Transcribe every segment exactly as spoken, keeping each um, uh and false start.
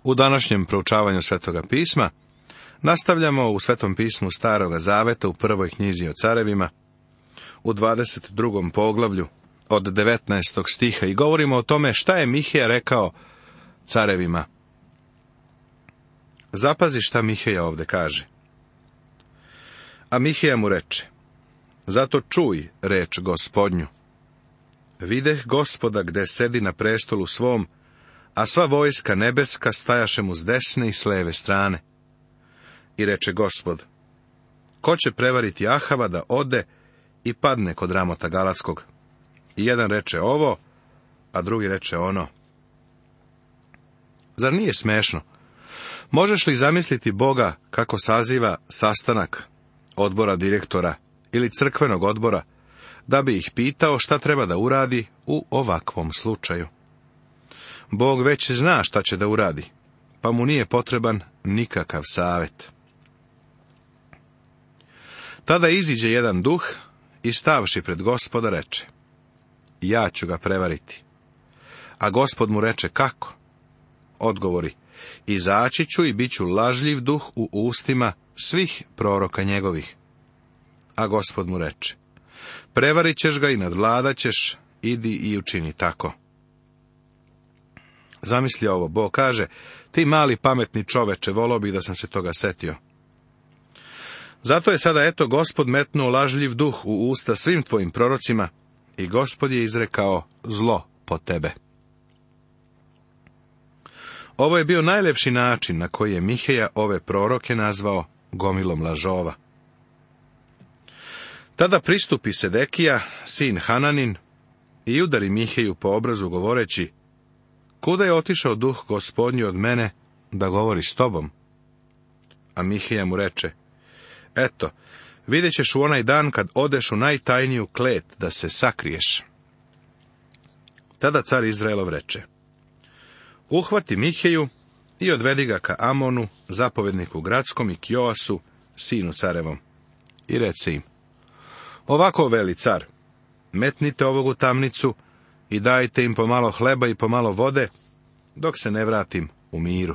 U današnjem proučavanju Svetoga pisma nastavljamo u Svetom pismu Staroga zaveta u prvoj knjizi o carevima, u dvadeset drugom poglavlju od devetnaestog stiha i govorimo o tome šta je Mihija rekao carevima. Zapazi šta Mihija ovdje kaže. A Mihija mu reče: zato čuj reč Gospodnju. Videh Gospoda gde sedi na prestolu svom, a sva vojska nebeska stajaše mu s desne i s leve strane. I reče Gospod: ko će prevariti Ahava da ode i padne kod Ramota Galatskog? I jedan reče ovo, a drugi reče ono. Zar nije smešno? Možeš li zamisliti Boga kako saziva sastanak odbora direktora ili crkvenog odbora, da bi ih pitao šta treba da uradi u ovakvom slučaju? Bog već zna šta će da uradi, pa mu nije potreban nikakav savjet. Tada iziđe jedan duh i stavši pred Gospoda reče: ja ću ga prevariti. A Gospod mu reče: kako? Odgovori: izaći ću i bit ću lažljiv duh u ustima svih proroka njegovih. A Gospod mu reče: prevarit ćeš ga i nadvladat ćeš, idi i učini tako. Zamisli ovo, Bog kaže: ti mali pametni čoveče, volao bih da sam se toga setio. Zato je sada eto Gospod metnuo lažljiv duh u usta svim tvojim prorocima i Gospod je izrekao zlo po tebe. Ovo je bio najlepši način na koji je Mihija ove proroke nazvao gomilom lažova. Tada pristupi Sedekija, sin Hananin, i udari Mihiju po obrazu govoreći: kuda je otišao duh Gospodnji od mene da govori s tobom? A Mihija mu reče: eto, vidjet ćeš u onaj dan kad odeš u najtajniju klet da se sakriješ. Tada car Izraelov reče: uhvati Mihiju i odvedi ga ka Amonu, zapovedniku gradskom, i k Joasu, sinu carevom. I rece im: ovako veli car, metnite ovog u tamnicu i dajte im pomalo hleba i pomalo vode, dok se ne vratim u miru.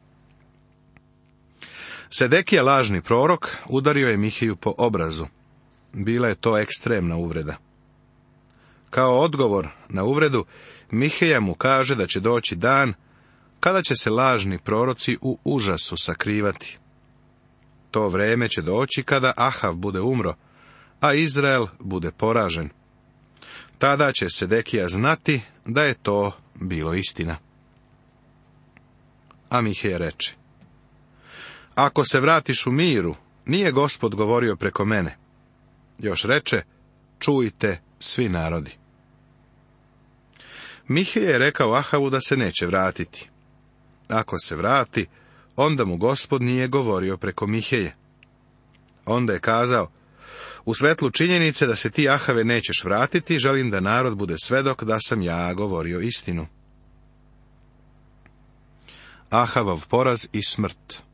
Sedekija, lažni prorok, udario je Mihiju po obrazu. Bila je to ekstremna uvreda. Kao odgovor na uvredu, Mihija mu kaže da će doći dan kada će se lažni proroci u užasu sakrivati. To vreme će doći kada Ahav bude umro, a Izrael bude poražen. Tada će Sedekija znati da je to bilo istina. A Mihija reče: ako se vratiš u miru, nije Gospod govorio preko mene. Još reče: čujte svi narodi. Mihija je rekao Ahavu da se neće vratiti. Ako se vrati, onda mu Gospod nije govorio preko Mihije. Onda je kazao: u svetlu činjenice da se ti, Ahave, nećeš vratiti, želim da narod bude svedok da sam ja govorio istinu. Ahavov poraz i smrt.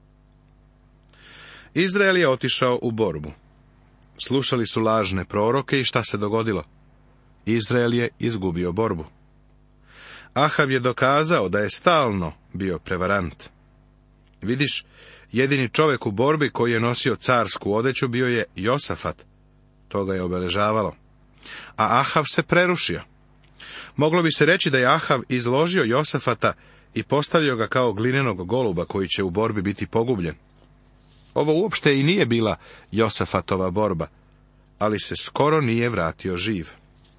Izrael je otišao u borbu. Slušali su lažne proroke i šta se dogodilo? Izrael je izgubio borbu. Ahav je dokazao da je stalno bio prevarant. Vidiš, jedini čovjek u borbi koji je nosio carsku odeću bio je Josafat. To ga je obeležavalo. A Ahav se prerušio. Moglo bi se reći da je Ahav izložio Josafata i postavio ga kao glinenog goluba koji će u borbi biti pogubljen. Ovo uopšte i nije bila Josafatova borba, ali se skoro nije vratio živ.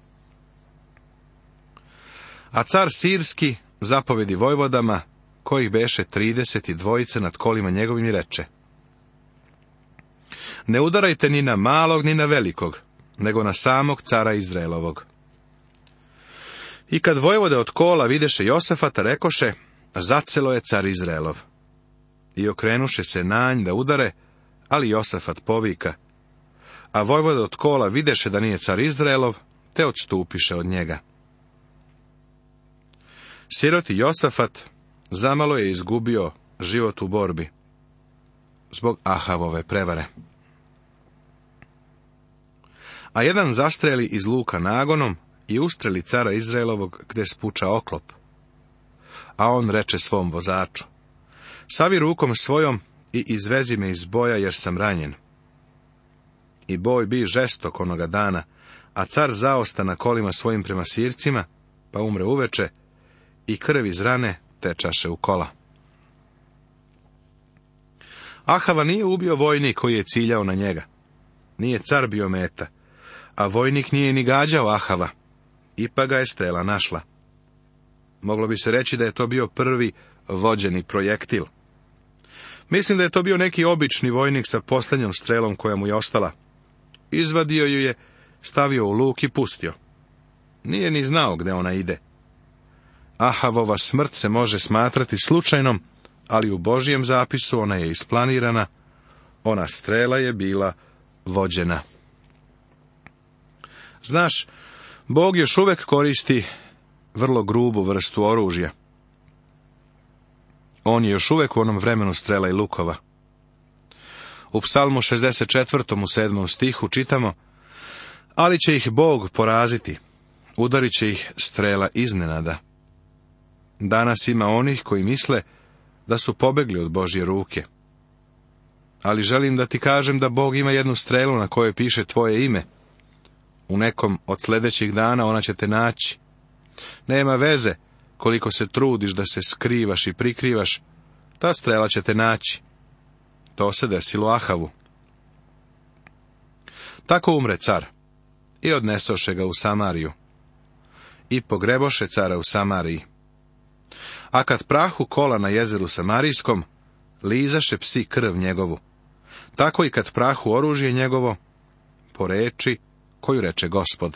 A car Sirski zapovedi vojvodama, kojih beše trideset i dvojice nad kolima njegovim, i reče: ne udarajte ni na malog ni na velikog, nego na samog cara Izraelovog. I kad vojvode od kola videše Josafata, rekoše: zacelo je car Izraelov. I okrenuše se na nj da udare, ali Josafat povika. A vojvode od kola videše da nije car Izraelov, te odstupiše od njega. Siroti Josafat zamalo je izgubio život u borbi zbog Ahavove prevare. A jedan zastreli iz luka nagonom i ustreli cara Izraelovog gde spuča oklop. a on reče svom vozaču: savi rukom svojom i izvezi me iz boja, jer sam ranjen. I boj bi žestok onoga dana, a car zaosta na kolima svojim prema Sircima, pa umre uveče, i krv iz rane tečaše u kola. Ahava nije ubio vojnik koji je ciljao na njega. Nije car bio meta, a vojnik nije ni gađao Ahava, ipak ga je strela našla. Moglo bi se reći da je to bio prvi vođeni projektil. Mislim da je to bio neki obični vojnik sa posljednjom strelom koja mu je ostala. Izvadio ju je, stavio u luk i pustio. Nije ni znao gde ona ide. Ahavova smrt se može smatrati slučajnom, ali u Božjem zapisu ona je isplanirana, ona strela je bila vođena. Znaš, Bog još uvek koristi vrlo grubu vrstu oružja. On je još uvek u onom vremenu strela i lukova. U Psalmu šezdeset četvrtom u sedmom stihu čitamo: ali će ih Bog poraziti, udarit će ih strela iznenada. Danas ima onih koji misle da su pobegli od Božje ruke. Ali želim da ti kažem da Bog ima jednu strelu na kojoj piše tvoje ime. U nekom od sljedećih dana ona će te naći. Nema veze koliko se trudiš da se skrivaš i prikrivaš, ta strela će te naći. To se desilo Ahavu. Tako umre car, i odnesoše ga u Samariju. I pogreboše cara u Samariji. A kad prahu kola na jezeru Samarijskom, lizaše psi krv njegovu. Tako i kad prahu oružje njegovo, po reči koju reče Gospod.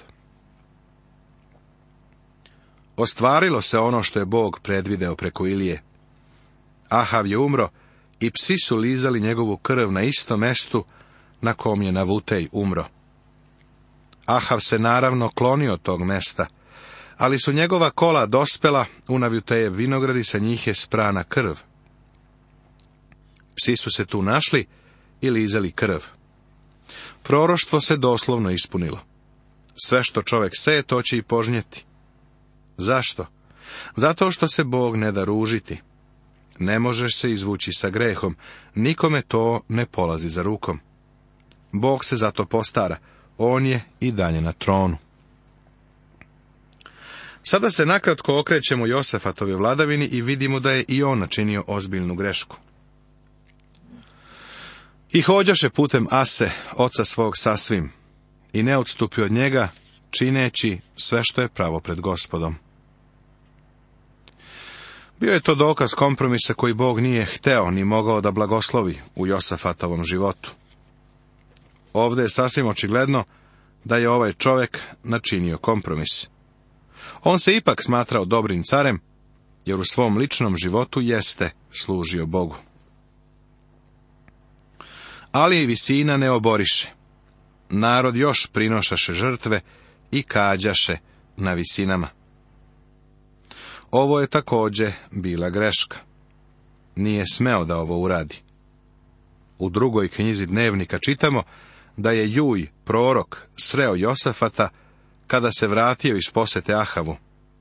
Ostvarilo se ono što je Bog predvideo preko Ilije. Ahav je umro i psi su lizali njegovu krv na istom mestu na kom je Navutej umro. Ahav se naravno klonio od tog mesta, ali su njegova kola dospela u Navutejev vinograd i sa njih je sprana krv. Psi su se tu našli i lizali krv. Proroštvo se doslovno ispunilo. Sve što čovjek seje, to će i požnjeti. Zašto? Zato što se Bog ne da ružiti. Ne možeš se izvući sa grehom, nikome to ne polazi za rukom. Bog se zato postara, on je i dalje na tronu. Sada se nakratko okrećemo Josafatove vladavini i vidimo da je i on načinio ozbiljnu grešku. I hođaše putem Ase, oca svog sasvim, i ne odstupi od njega, čineći sve što je pravo pred Gospodom. Bio je to dokaz kompromisa koji Bog nije hteo ni mogao da blagoslovi u Josafatovom životu. Ovdje je sasvim očigledno da je ovaj čovjek načinio kompromis. On se ipak smatrao dobrim carem, jer u svom ličnom životu jeste služio Bogu. Ali i visina ne oboriše. Narod još prinošaše žrtve i kađaše na visinama. Ovo je također bila greška. Nije smeo da ovo uradi. U drugoj knjizi Dnevnika čitamo da je Juj, prorok, sreo Josafata kada se vratio iz posete Ahavu.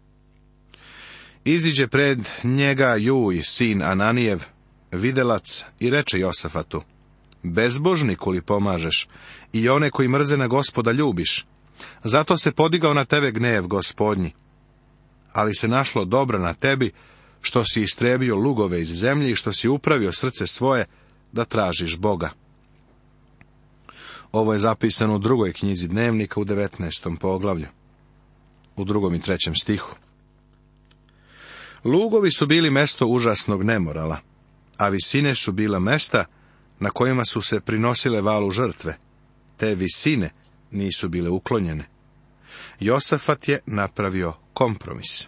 Iziđe pred njega Juj, sin Ananijev, videlac, i reče Josafatu: bezbožniku li pomažeš i one koji mrze na Gospoda ljubiš? Zato se podigao na tebe gnev Gospodnji. Ali se našlo dobro na tebi, što si istrebio lugove iz zemlje i što si upravio srce svoje da tražiš Boga. Ovo je zapisano u drugoj knjizi Dnevnika u devetnaestom poglavlju, u drugom i trećem stihu. Lugovi su bili mesto užasnog nemorala, a visine su bila mesta na kojima su se prinosile valu žrtve. Te visine nisu bile uklonjene. Josafat je napravio kompromis.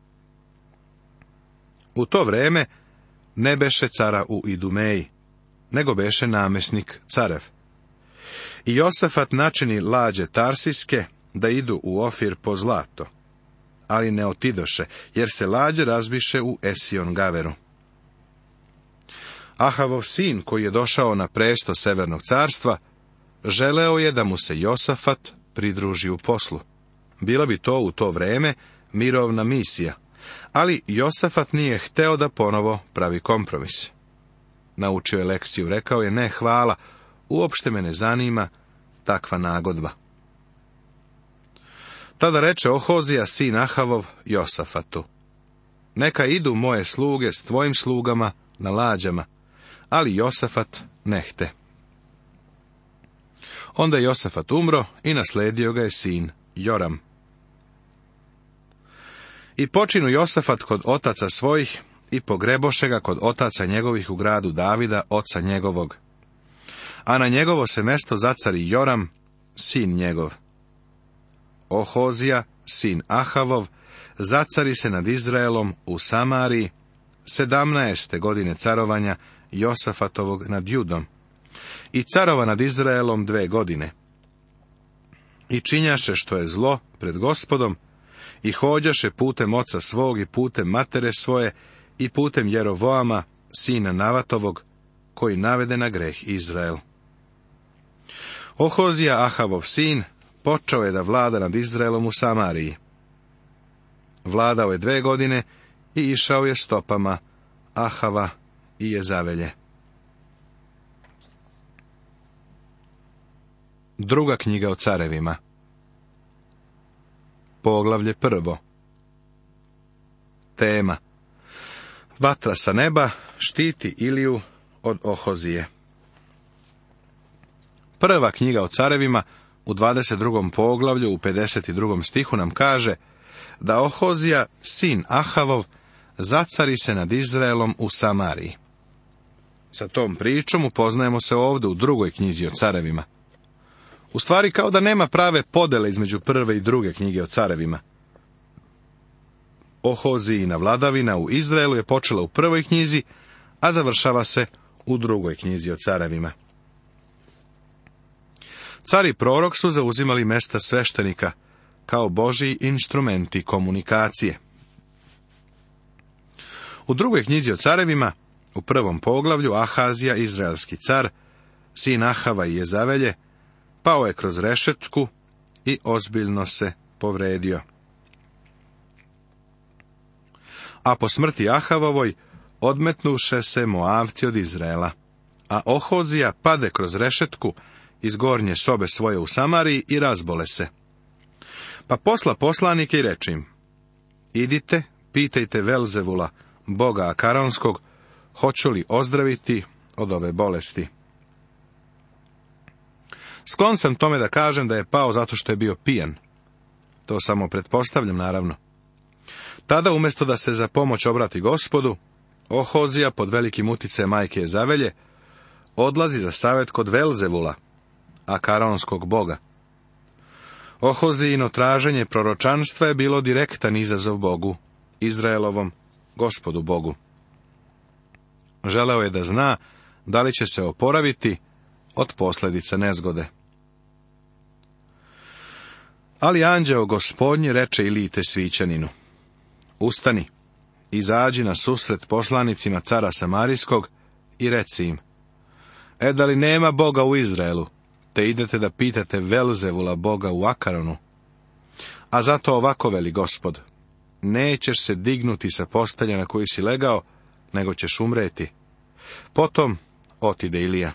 U to vreme ne beše cara u Idumeji, nego beše namesnik carev. I Josafat načini lađe tarsijske da idu u Ofir po zlato, ali ne otidoše, jer se lađe razbiše u Esion Gaveru. Ahavov sin, koji je došao na presto severnog carstva, želeo je da mu se Josafat pridruži u poslu. Bila bi to u to vreme mirovna misija, Ali Josafat nije hteo da ponovo pravi kompromis. Naučio je lekciju, rekao je: ne, hvala, uopšte me ne zanima takva nagodba. Tada reče Ohozija, sin Ahavov, Josafatu: neka idu moje sluge s tvojim slugama na lađama, ali Josafat ne hte. Onda je Josafat umro i nasledio ga je sin Joram. I počinu Josafat kod otaca svojih i pogreboše ga kod otaca njegovih u gradu Davida, oca njegovog. A na njegovo se mesto zacari Joram, sin njegov. Ohozija, sin Ahavov, zacari se nad Izraelom u Samariji, sedamnaeste godine carovanja Josafatovog nad Judom, i carova nad Izraelom dve godine. I činjaše što je zlo pred Gospodom, i hođaše putem oca svog i putem matere svoje i putem Jerovoama, sina Navatovog, koji navede na greh Izrael. Ohozija, Ahavov sin, počeo je da vlada nad Izraelom u Samariji. Vladao je dve godine i išao je stopama Ahava i Jezavelje. Druga knjiga o carevima. Poglavlje prvo. Tema: vatra sa neba štiti Iliju od Ohozije. Prva knjiga o carevima u dvadeset drugom poglavlju u pedeset drugom stihu nam kaže da Ohozija, sin Ahavov, zacari se nad Izraelom u Samariji. Sa tom pričom upoznajemo se ovdje u drugoj knjizi o carevima. U stvari kao da nema prave podele između prve i druge knjige o carevima. Ohozijina vladavina u Izraelu je počela u prvoj knjizi, a završava se u drugoj knjizi o carevima. Car i prorok su zauzimali mesta sveštenika kao božji instrumenti komunikacije. U drugoj knjizi o carevima, u prvom poglavlju, Ahazija, izraelski car, sin Ahava i Jezavelje, pao je kroz rešetku i ozbiljno se povredio. A po smrti Ahavovoj odmetnuše se Moavci od Izraela, a Ohozija pade kroz rešetku iz gornje sobe svoje u Samariji i razbole se. Pa posla poslanike i reče im: idite, pitajte Velzevula, boga Akaronskog, hoću li ozdraviti od ove bolesti. Sklon sam tome da kažem da je pao zato što je bio pijan. To samo pretpostavljam, naravno. Tada, umjesto da se za pomoć obrati Gospodu, Ohozija, pod velikim uticajem majke Jezavelje, odlazi za savjet kod Velzevula, Akaronskog boga. Ohozijino traženje proročanstva je bilo direktan izazov Bogu, Izraelovom Gospodu Bogu. Želeo je da zna da li će se oporaviti od posljedica nezgode. Ali anđeo Gospodnji reče Iliji Tesvićaninu: ustani, izađi na susret poslanicima cara Samarijskog i reci im: e, da li nema Boga u Izraelu, te idete da pitate Velzevula, boga u Akaronu? A zato ovako veli Gospod: nećeš se dignuti sa postelja na koju si legao, nego ćeš umreti. Potom otide Ilija.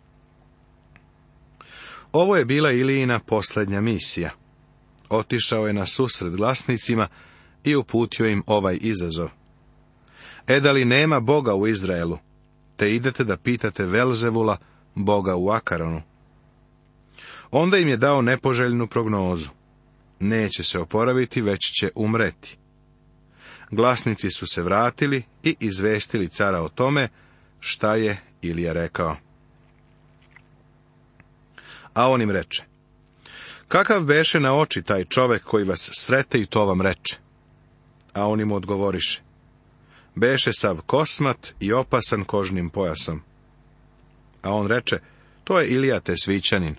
Ovo je bila Ilijina posljednja misija. Otišao je na susret glasnicima i uputio im ovaj izazov: e, da li nema Boga u Izraelu, te idete da pitate Velzevula, boga u Akaronu? Onda im je dao nepoželjnu prognozu: neće se oporaviti, već će umreti. Glasnici su se vratili i izvestili cara o tome šta je Ilija rekao. A on im reče: kakav beše na oči taj čovek koji vas srete i to vam reče? A oni mu odgovoriše: beše sav kosmat i opasan kožnim pojasom. A on reče: to je Ilija Tesvićanin.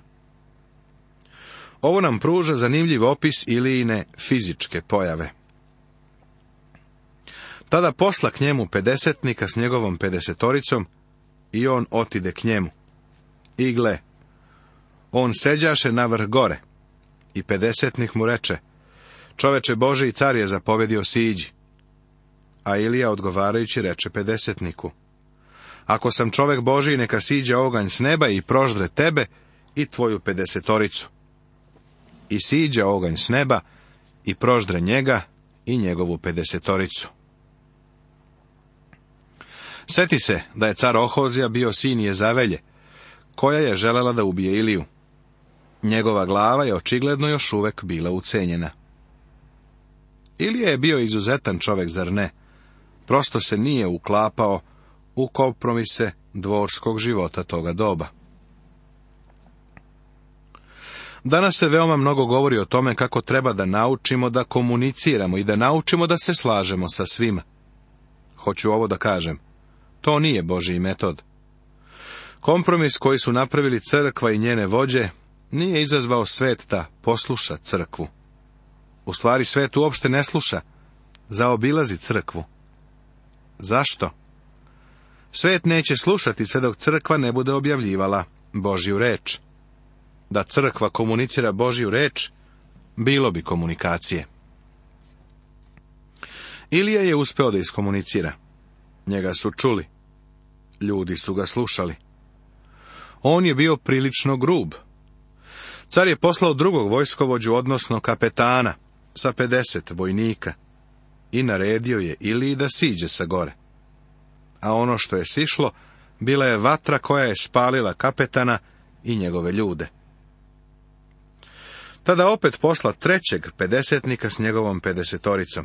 Ovo nam pruža zanimljiv opis Ilijine fizičke pojave. Tada posla k njemu pedesetnika s njegovom pedesetoricom i on otide k njemu. I gle, on seđaše na vrh gore i pedesetnik mu reče: čoveče Boži, car je zapovedio siđi. A Ilija odgovarajući reče pedesetniku: Ako sam čovek Božiji, neka siđe oganj s neba i proždre tebe i tvoju pedesetoricu. I siđe oganj s neba i proždre njega i njegovu pedesetoricu. Seti se da je car Ohozija bio sin Jezavelje, koja je želela da ubije Iliju. Njegova glava je očigledno još uvek bila ucenjena. Ilija je bio izuzetan čovek, zar ne? Prosto se nije uklapao u kompromise dvorskog života toga doba. Danas se veoma mnogo govori o tome kako treba da naučimo da komuniciramo i da naučimo da se slažemo sa svima. Hoću ovo da kažem. To nije Božji metod. Kompromis koji su napravili crkva i njene vođe nije izazvao svet da posluša crkvu. U stvari svet uopšte ne sluša, zaobilazi crkvu. Zašto? Svet neće slušati sve dok crkva ne bude objavljivala Božju reč. Da crkva komunicira Božju reč, bilo bi komunikacije. Ilija je uspeo da iskomunicira. Njega su čuli. Ljudi su ga slušali. On je bio prilično grub. Car je poslao drugog vojskovođu, odnosno kapetana, sa pedeset vojnika i naredio je Iliji da siđe sa gore. A ono što je sišlo, bila je vatra koja je spalila kapetana i njegove ljude. Tada opet posla trećeg pedesetnika s njegovom pedesetoricom.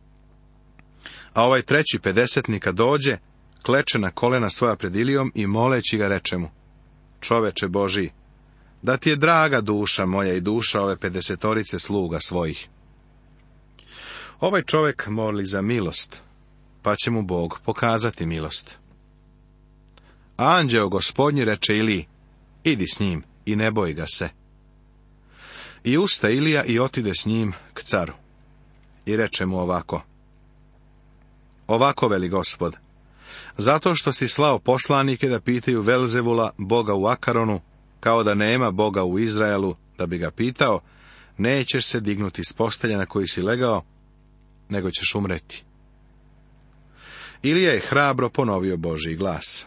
A ovaj treći pedesetnika dođe, kleče na kolena svoja pred Ilijom i moleći ga reče mu: Čoveče Božiji, da ti je draga duša moja i duša ove pedesetorice sluga svojih. Ovaj čovek moli za milost, pa će mu Bog pokazati milost. A anđeo Gospodnji reče Iliji: Idi s njim i ne boj ga se. I usta Ilija i otide s njim k caru. I reče mu ovako: Ovako veli Gospod, zato što si slao poslanike da pitaju Velzevula, boga u Akaronu, kao da nema Boga u Izraelu, da bi ga pitao, nećeš se dignuti s postelja na koji si legao, nego ćeš umreti. Ilija je hrabro ponovio Božji glas.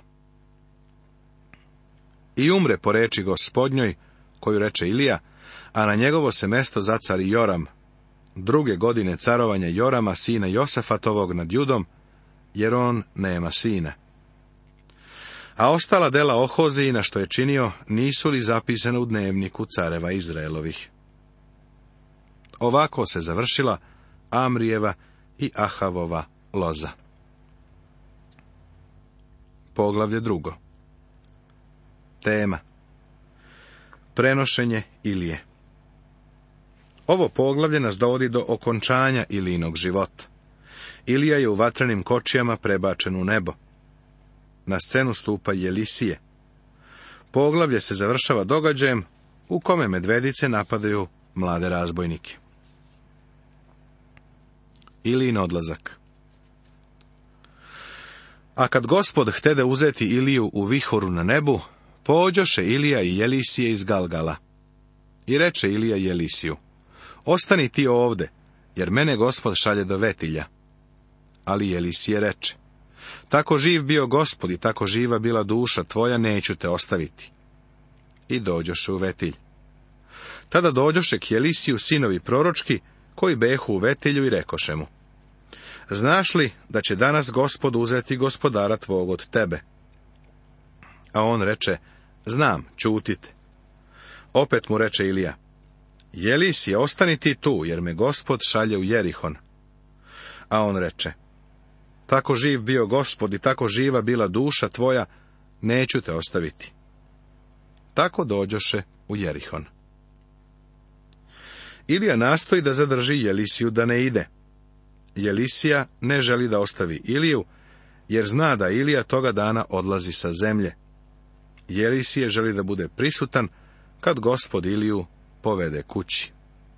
I umre po reči Gospodnjoj, koju reče Ilija, a na njegovo se mesto zacari Joram, druge godine carovanja Jorama, sina Josafatovog nad Judom, jer on nema sina. A ostala dela Ohozijina što je činio, nisu li zapisane u dnevniku careva Izraelovih. Ovako se završila Amrijeva i Ahavova loza. Poglavlje drugo. Tema: Prenošenje Ilije. Ovo poglavlje nas dovodi do okončanja Ilijinog života. Ilija je u vatrenim kočijama prebačen u nebo. Na scenu stupa Jelisije. Poglavlje se završava događajem u kome medvedice napadaju mlade razbojnike. Ilijin odlazak. A kad Gospod htede uzeti Iliju u vihoru na nebu, pođoše Ilija i Jelisije iz Galgala. I reče Ilija Jelisiju: Ostani ti ovde, jer mene Gospod šalje do Vetilja. Ali Jelisije reče: Tako živ bio Gospod i tako živa bila duša tvoja, neću te ostaviti. I dođoše u Vetilj. Tada dođoše k Jelisiju sinovi proročki, koji behu u Vetilju, i rekoše mu: Znaš li da će danas Gospod uzeti gospodara tvog od tebe? A on reče: Znam, ćutite. Opet mu reče Ilija: Jelisije, ostani ti tu, jer me Gospod šalje u Jerihon. A on reče: Tako živ bio Gospod i tako živa bila duša tvoja, neću te ostaviti. Tako dođoše u Jerihon. Ilija nastoji da zadrži Jelisiju da ne ide. Jelisija ne želi da ostavi Iliju, jer zna da Ilija toga dana odlazi sa zemlje. Jelisije želi da bude prisutan kad Gospod Iliju povede kući.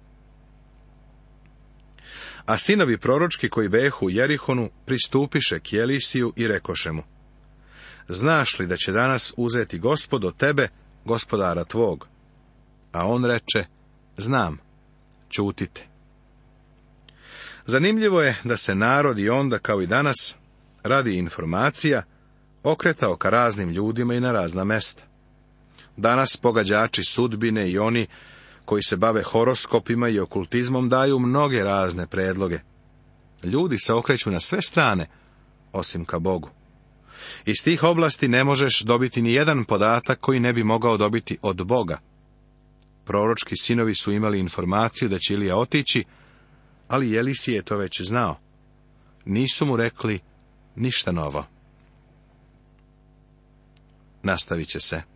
A sinovi proročki koji behu u Jerihonu pristupiše k Jelisiju i rekoše mu: Znaš li da će danas uzeti Gospod od tebe gospodara tvog? A on reče: Znam, ćutite. Zanimljivo je da se narod i onda, kao i danas, radi informacija, okretao ka raznim ljudima i na razna mesta. Danas pogađači sudbine i oni koji se bave horoskopima i okultizmom daju mnoge razne predloge. Ljudi se okreću na sve strane, osim ka Bogu. Iz tih oblasti ne možeš dobiti ni jedan podatak koji ne bi mogao dobiti od Boga. Proročki sinovi su imali informaciju da će Ilija otići, ali Elisi je to već znao. Nisu mu rekli ništa novo. Nastavit će se.